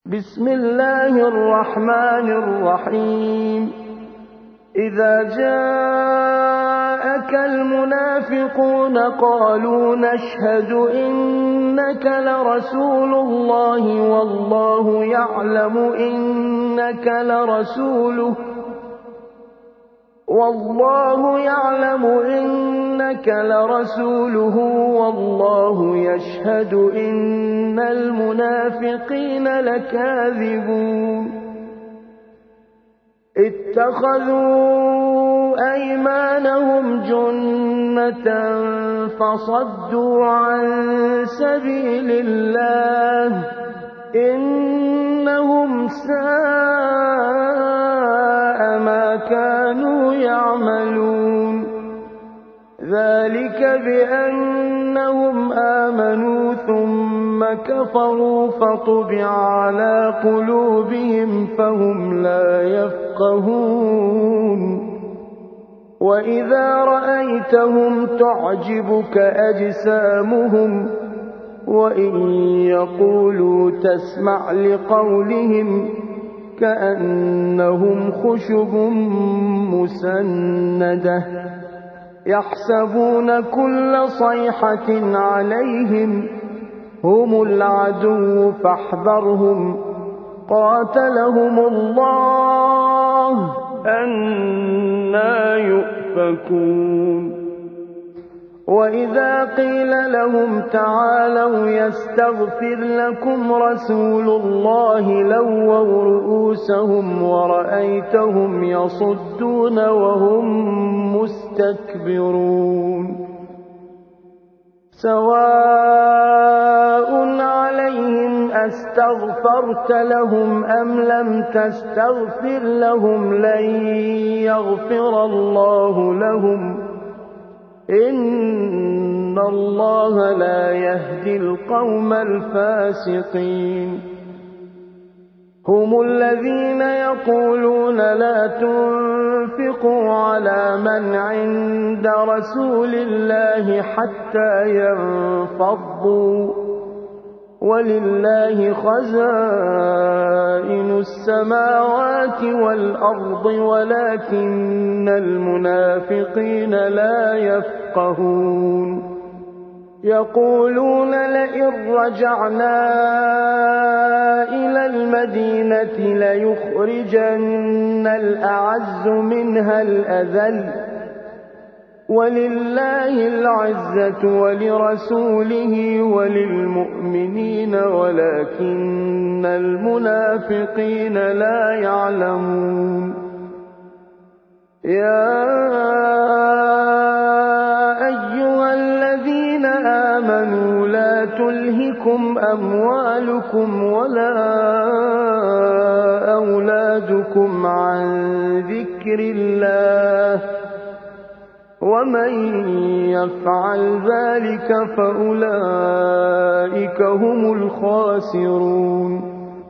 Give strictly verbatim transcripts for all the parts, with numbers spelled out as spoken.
بسم الله الرحمن الرحيم إذا جاءك المنافقون قالوا نشهد إنك لرسول الله والله يعلم إنك لرسوله والله يعلم إنك لرسوله والله يشهد إن المنافقين لكاذبون اتخذوا أيمانهم جنة فصدوا عن سبيل الله إنهم ساء ما كانوا يعملون ذلك بأنهم آمنوا ثم كفروا فطبع على قلوبهم فهم لا يفقهون وإذا رأيتهم تعجبك أجسامهم وإن يقولوا تسمع لقولهم كأنهم خشب مسندة يحسبون كل صيحة عليهم هم العدو فاحذرهم قاتلهم الله أنى يؤفكون وإذا قيل لهم تعالوا يستغفر لكم رسول الله لووا رؤوسهم ورأيتهم يصدون وهم مستكبرون سواء عليهم أستغفرت لهم أم لم تستغفر لهم لن يغفر الله لهم إن الله لا يهدي القوم الفاسقين هم الذين يقولون لا تنفقوا على من عند رسول الله حتى ينفضوا ولله خزائن السماوات والأرض ولكن المنافقين لا يفقهون يقولون لئن رجعنا إلى المدينة ليخرجن الأعز منها الأذل ولله العزة ولرسوله وللمؤمنين ولكن المنافقين لا يعلمون يا أيها الذين آمنوا لا تلهكم أموالكم ولا أولادكم عن ذكر الله ومن يفعل ذلك فأولئك هم الخاسرون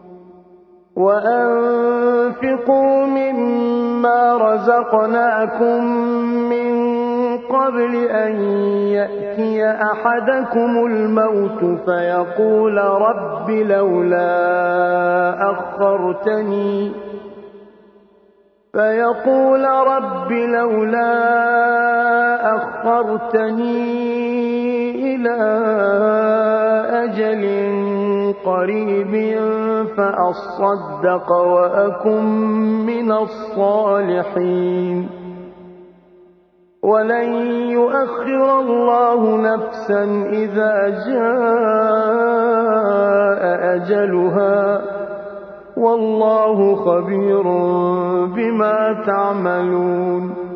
وأنفقوا مما رزقناكم من قبل أن يأتي أحدكم الموت فيقول رب لولا أخرتني فيقول رب لولا أخرتني إلى أجل قريب فأصدق وأكن من الصالحين ولن يؤخر الله نفسا إذا جاء أجلها والله خبير بما تعملون